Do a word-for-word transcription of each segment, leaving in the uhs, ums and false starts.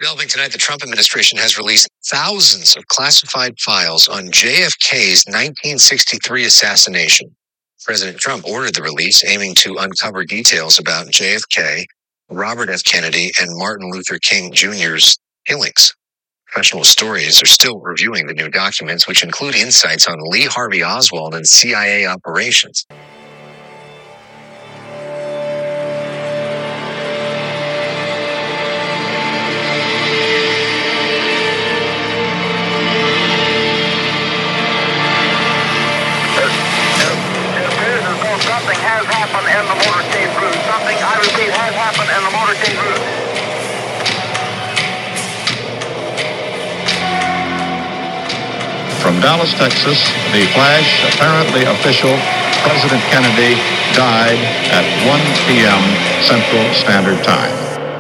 Developing tonight, the Trump administration has released thousands of classified files on J F K's nineteen sixty-three assassination. President Trump ordered the release, aiming to uncover details about J F K, Robert F. Kennedy, and Martin Luther King Junior's killings. Professional historians are still reviewing the new documents, which include insights on Lee Harvey Oswald and C I A operations. Something has happened in the motorcade route. Something, I repeat, has happened in the motorcade route. From Dallas, Texas, the flash, apparently official, President Kennedy died at one p.m. Central Standard Time.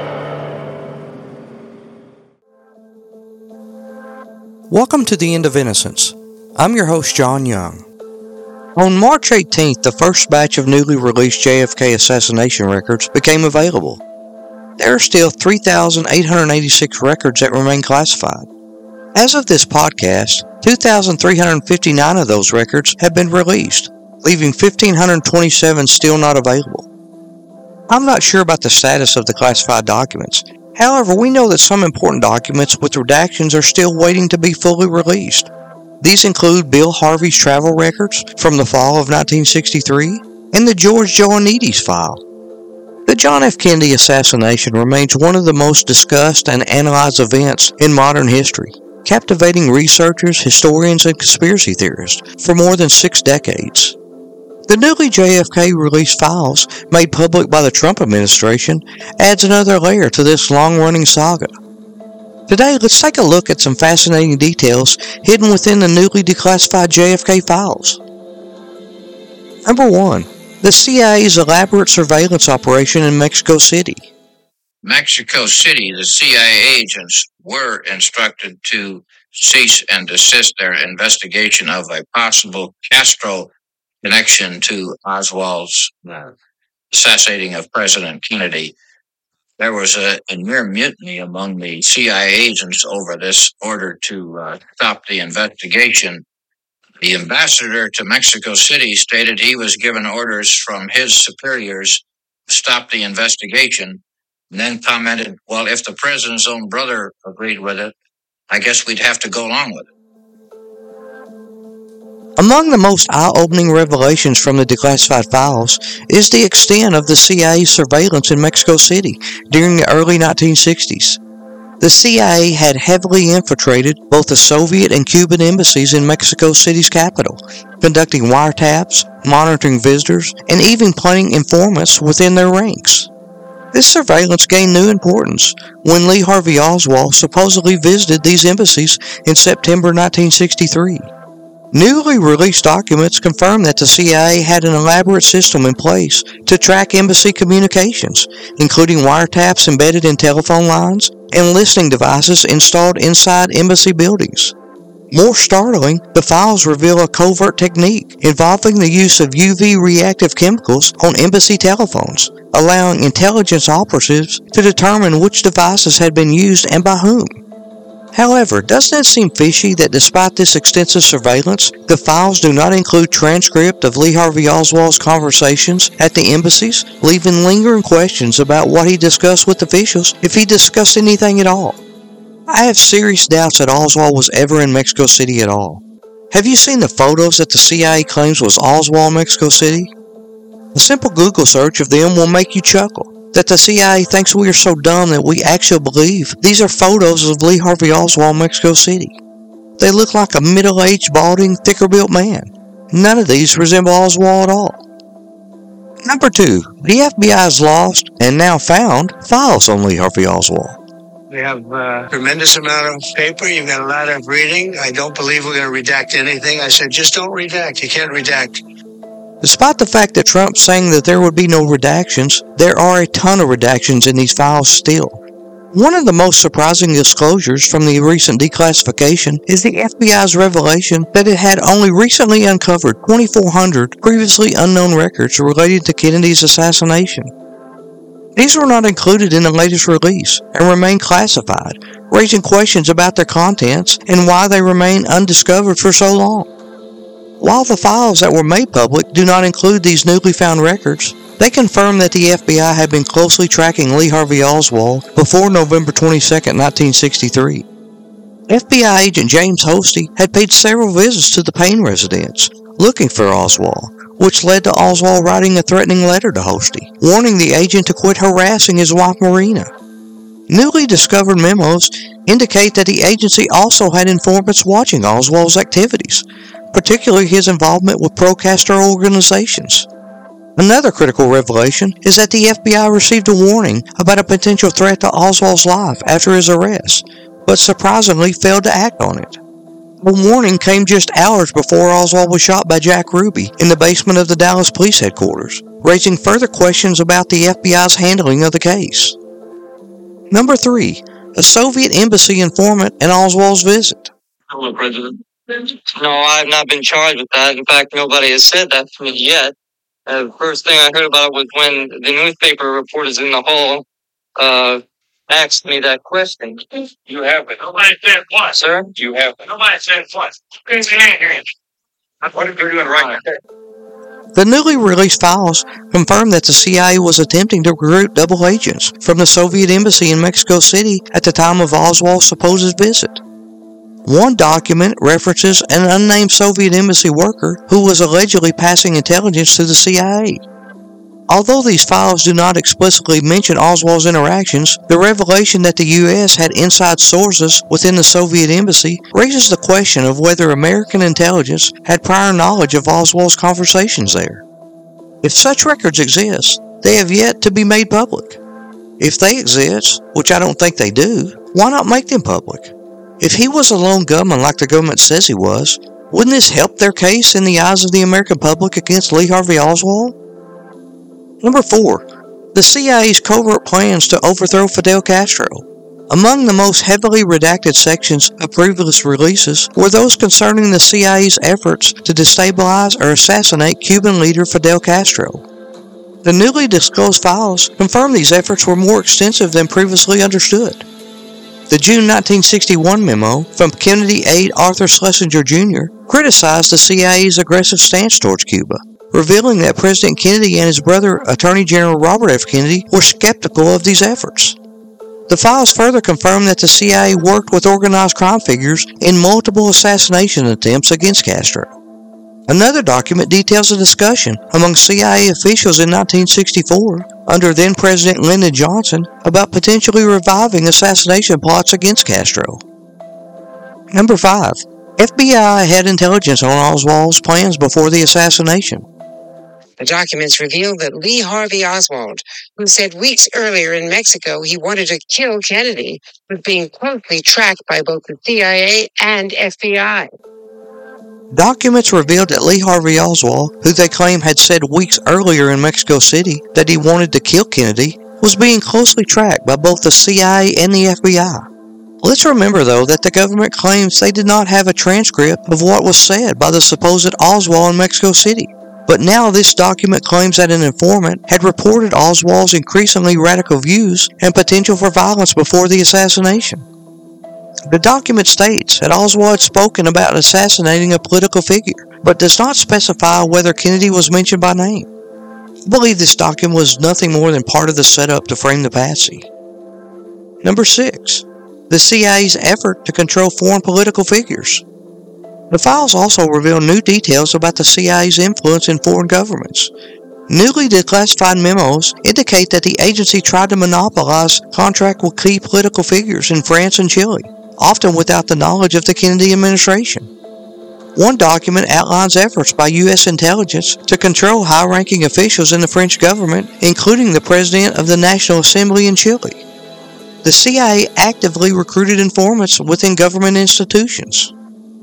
Welcome to The End of Innocence. I'm your host, John Young. On March eighteenth, the first batch of newly released J F K assassination records became available. There are still three thousand eight hundred eighty-six records that remain classified. As of this podcast, two thousand three hundred fifty-nine of those records have been released, leaving one thousand five hundred twenty-seven still not available. I'm not sure about the status of the classified documents. However, we know that some important documents with redactions are still waiting to be fully released. These include Bill Harvey's travel records from the fall of nineteen sixty-three and the George Joannides file. The John F. Kennedy assassination remains one of the most discussed and analyzed events in modern history, captivating researchers, historians, and conspiracy theorists for more than six decades. The newly J F K released files made public by the Trump administration adds another layer to this long-running saga. Today, let's take a look at some fascinating details hidden within the newly declassified J F K files. Number one, the C I A's elaborate surveillance operation in Mexico City. Mexico City, the C I A agents were instructed to cease and desist their investigation of a possible Castro connection to Oswald's uh, assassinating of President Kennedy. There was a, a near mutiny among the C I A agents over this order to uh, stop the investigation. The ambassador to Mexico City stated he was given orders from his superiors to stop the investigation, and then commented, well, if the president's own brother agreed with it, I guess we'd have to go along with it. Among the most eye-opening revelations from the declassified files is the extent of the C I A's surveillance in Mexico City during the early nineteen sixties. The C I A had heavily infiltrated both the Soviet and Cuban embassies in Mexico City's capital, conducting wiretaps, monitoring visitors, and even planting informants within their ranks. This surveillance gained new importance when Lee Harvey Oswald supposedly visited these embassies in September nineteen sixty-three. Newly released documents confirm that the C I A had an elaborate system in place to track embassy communications, including wiretaps embedded in telephone lines and listening devices installed inside embassy buildings. More startling, the files reveal a covert technique involving the use of U V reactive chemicals on embassy telephones, allowing intelligence operatives to determine which devices had been used and by whom. However, doesn't it seem fishy that despite this extensive surveillance, the files do not include transcript of Lee Harvey Oswald's conversations at the embassies, leaving lingering questions about what he discussed with officials, if he discussed anything at all? I have serious doubts that Oswald was ever in Mexico City at all. Have you seen the photos that the C I A claims was Oswald in Mexico City? A simple Google search of them will make you chuckle. That the C I A thinks we are so dumb that we actually believe these are photos of Lee Harvey Oswald in Mexico City. They look like a middle-aged, balding, thicker-built man. None of these resemble Oswald at all. Number two, the F B I has lost, and now found, files on Lee Harvey Oswald. We have a tremendous amount of paper. You've got a lot of reading. I don't believe we're going to redact anything. I said, just don't redact. You can't redact. Despite the fact that Trump's saying that there would be no redactions, there are a ton of redactions in these files still. One of the most surprising disclosures from the recent declassification is the F B I's revelation that it had only recently uncovered twenty-four hundred previously unknown records related to Kennedy's assassination. These were not included in the latest release and remain classified, raising questions about their contents and why they remain undiscovered for so long. While the files that were made public do not include these newly found records, they confirm that the F B I had been closely tracking Lee Harvey Oswald before November twenty-second, nineteen sixty-three. F B I agent James Hosty had paid several visits to the Payne residence, looking for Oswald, which led to Oswald writing a threatening letter to Hosty, warning the agent to quit harassing his wife Marina. Newly discovered memos indicate that the agency also had informants watching Oswald's activities, particularly his involvement with pro-Castro organizations. Another critical revelation is that the F B I received a warning about a potential threat to Oswald's life after his arrest, but surprisingly failed to act on it. The warning came just hours before Oswald was shot by Jack Ruby in the basement of the Dallas Police Headquarters, raising further questions about the F B I's handling of the case. Number three, a Soviet embassy informant and Oswald's visit. Hello, President. No, I have not been charged with that. In fact, nobody has said that to me yet. Uh, the first thing I heard about it was when the newspaper reporters in the hall uh, asked me that question. You haven't. Nobody said what? Sir? You haven't. Nobody said what? Raise your hand here. What are you doing right now? The newly released files confirm that the C I A was attempting to recruit double agents from the Soviet embassy in Mexico City at the time of Oswald's supposed visit. One document references an unnamed Soviet embassy worker who was allegedly passing intelligence to the C I A. Although these files do not explicitly mention Oswald's interactions, the revelation that the U S had inside sources within the Soviet embassy raises the question of whether American intelligence had prior knowledge of Oswald's conversations there. If such records exist, they have yet to be made public. If they exist, which I don't think they do, why not make them public? If he was a lone gunman like the government says he was, wouldn't this help their case in the eyes of the American public against Lee Harvey Oswald? Number four, the C I A's covert plans to overthrow Fidel Castro. Among the most heavily redacted sections of previous releases were those concerning the C I A's efforts to destabilize or assassinate Cuban leader Fidel Castro. The newly disclosed files confirm these efforts were more extensive than previously understood. The June nineteen sixty-one memo from Kennedy aide Arthur Schlesinger Junior criticized the C I A's aggressive stance towards Cuba, revealing that President Kennedy and his brother, Attorney General Robert F. Kennedy, were skeptical of these efforts. The files further confirm that the C I A worked with organized crime figures in multiple assassination attempts against Castro. Another document details a discussion among C I A officials in nineteen sixty-four, under then-President Lyndon Johnson, about potentially reviving assassination plots against Castro. Number five. F B I had intelligence on Oswald's plans before the assassination. The documents reveal that Lee Harvey Oswald, who said weeks earlier in Mexico he wanted to kill Kennedy, was being closely tracked by both the C I A and F B I. Documents revealed that Lee Harvey Oswald, who they claim had said weeks earlier in Mexico City that he wanted to kill Kennedy, was being closely tracked by both the C I A and the F B I. Let's remember, though, that the government claims they did not have a transcript of what was said by the supposed Oswald in Mexico City. But now this document claims that an informant had reported Oswald's increasingly radical views and potential for violence before the assassination. The document states that Oswald had spoken about assassinating a political figure, but does not specify whether Kennedy was mentioned by name. I believe this document was nothing more than part of the setup to frame the patsy. Number six. The C I A's effort to control foreign political figures. The files also reveal new details about the C I A's influence in foreign governments. Newly declassified memos indicate that the agency tried to monopolize contract with key political figures in France and Chile, often without the knowledge of the Kennedy administration. One document outlines efforts by U S intelligence to control high-ranking officials in the French government, including the President of the National Assembly in Chile. The C I A actively recruited informants within government institutions.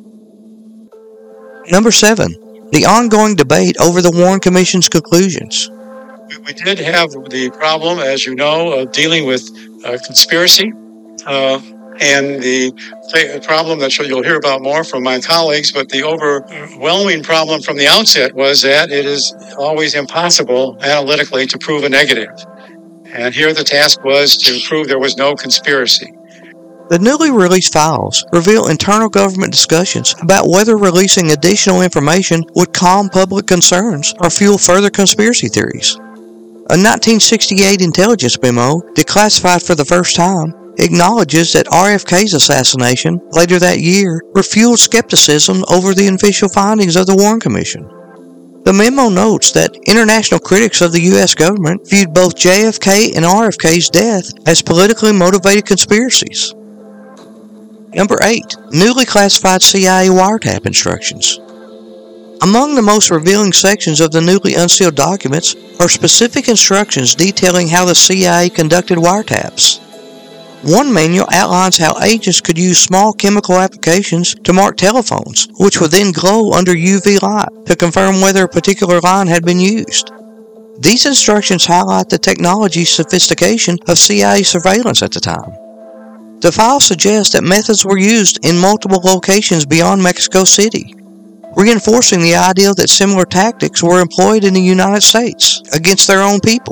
Number seven. The ongoing debate over the Warren Commission's conclusions. We did have the problem, as you know, of dealing with uh, conspiracy uh, and the problem that you'll hear about more from my colleagues, but the overwhelming problem from the outset was that it is always impossible analytically to prove a negative. And here the task was to prove there was no conspiracy. The newly released files reveal internal government discussions about whether releasing additional information would calm public concerns or fuel further conspiracy theories. A nineteen sixty-eight intelligence memo, declassified for the first time, acknowledges that R F K's assassination later that year refueled skepticism over the official findings of the Warren Commission. The memo notes that international critics of the U S government viewed both J F K and R F K's death as politically motivated conspiracies. Number eight. Newly classified C I A wiretap instructions. Among the most revealing sections of the newly unsealed documents are specific instructions detailing how the C I A conducted wiretaps. One manual outlines how agents could use small chemical applications to mark telephones, which would then glow under U V light to confirm whether a particular line had been used. These instructions highlight the technology sophistication of C I A surveillance at the time. The file suggests that methods were used in multiple locations beyond Mexico City, reinforcing the idea that similar tactics were employed in the United States against their own people.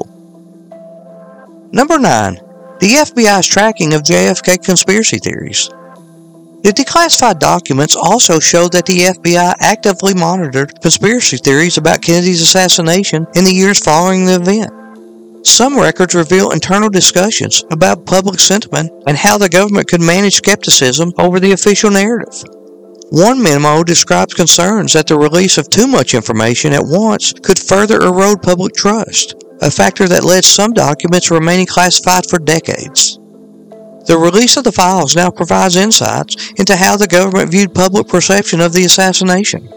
Number nine. The F B I's tracking of J F K conspiracy theories. The declassified documents also show that the F B I actively monitored conspiracy theories about Kennedy's assassination in the years following the event. Some records reveal internal discussions about public sentiment and how the government could manage skepticism over the official narrative. One memo describes concerns that the release of too much information at once could further erode public trust, a factor that led some documents remaining classified for decades. The release of the files now provides insights into how the government viewed public perception of the assassination.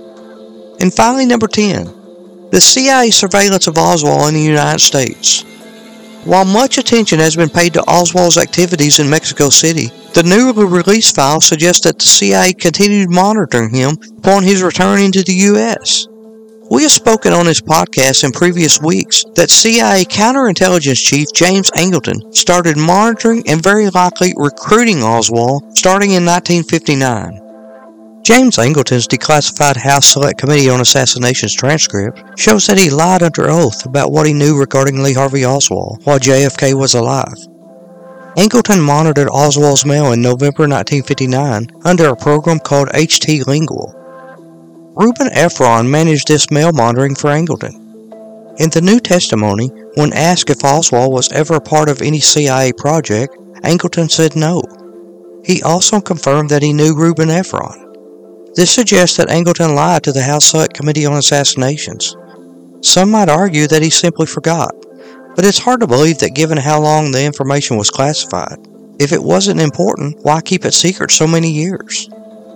And finally, number ten. The C I A surveillance of Oswald in the United States. While much attention has been paid to Oswald's activities in Mexico City, the newly released file suggests that the C I A continued monitoring him upon his return into the U S. We have spoken on this podcast in previous weeks that C I A counterintelligence chief James Angleton started monitoring and very likely recruiting Oswald starting in nineteen fifty-nine. James Angleton's declassified House Select Committee on Assassinations transcript shows that he lied under oath about what he knew regarding Lee Harvey Oswald while J F K was alive. Angleton monitored Oswald's mail in November nineteen fifty-nine under a program called H T Lingual. Reuben Efron managed this mail monitoring for Angleton. In the new testimony, when asked if Oswald was ever a part of any C I A project, Angleton said no. He also confirmed that he knew Reuben Efron. This suggests that Angleton lied to the House Select Committee on Assassinations. Some might argue that he simply forgot, but it's hard to believe that given how long the information was classified. If it wasn't important, why keep it secret so many years?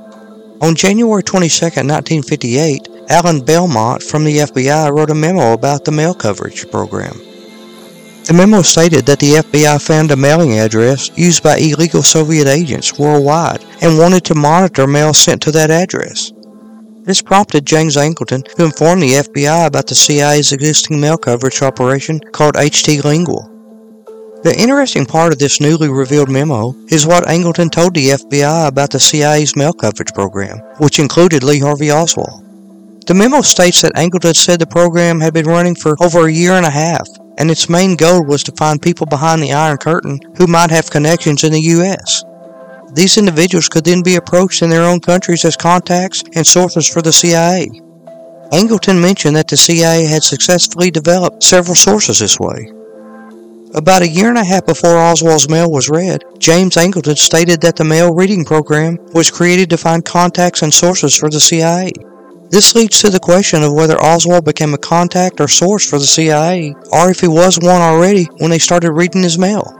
On January twenty-second, nineteen fifty-eight, Alan Belmont from the F B I wrote a memo about the mail coverage program. The memo stated that the F B I found a mailing address used by illegal Soviet agents worldwide and wanted to monitor mail sent to that address. This prompted James Angleton to inform the F B I about the C I A's existing mail coverage operation called H T Lingual. The interesting part of this newly revealed memo is what Angleton told the F B I about the C I A's mail coverage program, which included Lee Harvey Oswald. The memo states that Angleton said the program had been running for over a year and a half, and its main goal was to find people behind the Iron Curtain who might have connections in the U S. These individuals could then be approached in their own countries as contacts and sources for the C I A. Angleton mentioned that the C I A had successfully developed several sources this way. About a year and a half before Oswald's mail was read, James Angleton stated that the mail reading program was created to find contacts and sources for the C I A. This leads to the question of whether Oswald became a contact or source for the C I A, or if he was one already when they started reading his mail.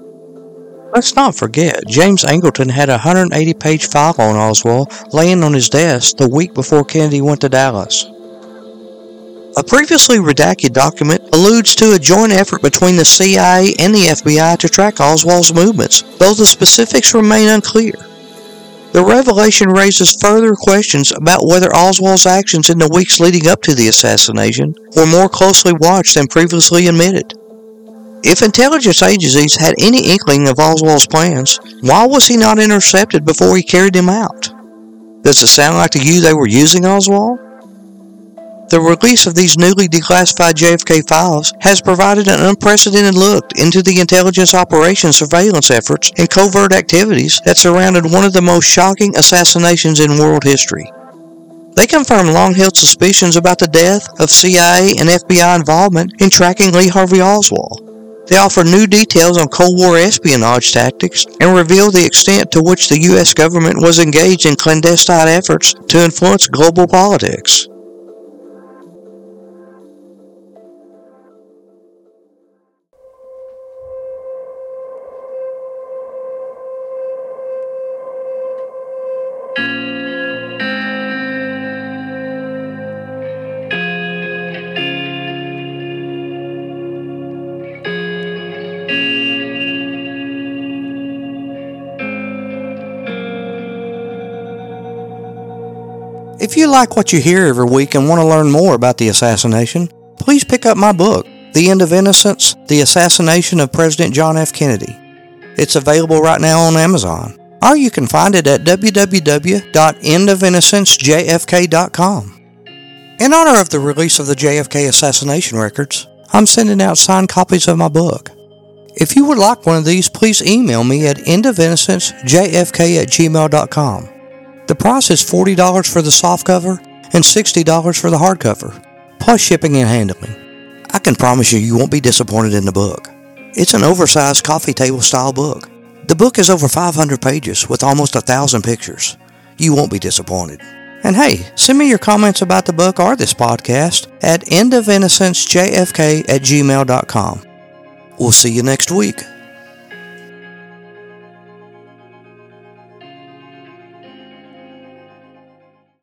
Let's not forget, James Angleton had a one hundred eighty page file on Oswald laying on his desk the week before Kennedy went to Dallas. A previously redacted document alludes to a joint effort between the C I A and the F B I to track Oswald's movements, though the specifics remain unclear. The revelation raises further questions about whether Oswald's actions in the weeks leading up to the assassination were more closely watched than previously admitted. If intelligence agencies had any inkling of Oswald's plans, why was he not intercepted before he carried them out? Does it sound like to you they were using Oswald? The release of these newly declassified J F K files has provided an unprecedented look into the intelligence operations, surveillance efforts, and covert activities that surrounded one of the most shocking assassinations in world history. They confirm long-held suspicions about the death of C I A and F B I involvement in tracking Lee Harvey Oswald. They offer new details on Cold War espionage tactics and reveal the extent to which the U S government was engaged in clandestine efforts to influence global politics. If you like what you hear every week and want to learn more about the assassination, please pick up my book, The End of Innocence, The Assassination of President John F. Kennedy. It's available right now on Amazon, or you can find it at w w w dot end of innocence j f k dot com. In honor of the release of the J F K assassination records, I'm sending out signed copies of my book. If you would like one of these, please email me at end of innocence j f k at gmail dot com. The price is forty dollars for the softcover and sixty dollars for the hardcover, plus shipping and handling. I can promise you you won't be disappointed in the book. It's an oversized coffee table style book. The book is over five hundred pages with almost a thousand pictures. You won't be disappointed. And hey, send me your comments about the book or this podcast at end of innocence j f k at gmail dot com. We'll see you next week.